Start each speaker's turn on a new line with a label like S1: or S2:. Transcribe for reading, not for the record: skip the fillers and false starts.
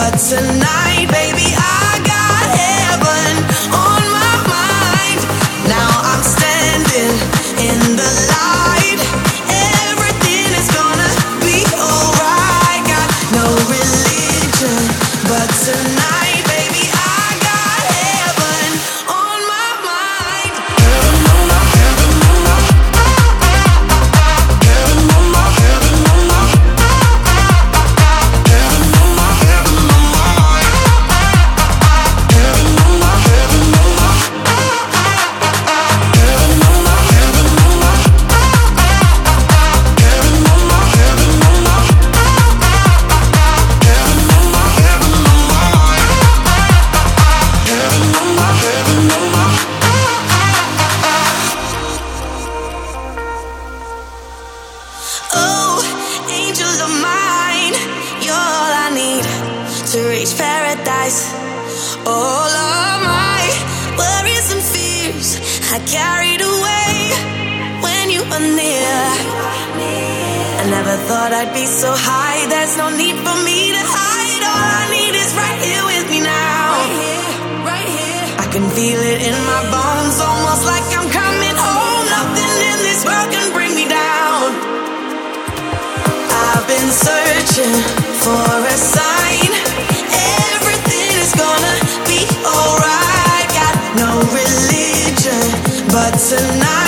S1: but tonight, baby, I got heaven on my mind. Now I'm standing in the light. Everything is gonna be alright. Got no religion, but tonight, baby, I got heaven on my mind. Heaven on my, heaven on my, heaven on my, heaven on my, heaven on my, heaven on my, heaven on my, heaven on my, heaven on my, heaven on my, heaven on my, heaven on my, heaven on my, heaven on my, heaven on my, heaven on my. Oh, angel of mine, you're all I need to reach paradise. All of my worries and fears I carried away when you were near. I never thought I'd be so high. There's no need for me to hide. All I need is right here with me now. Right here. I can feel it in my bones, almost like I'm coming home. Nothing in this world can bring me down. I've been searching for a sign. Everything is gonna be alright. Got no religion, but tonight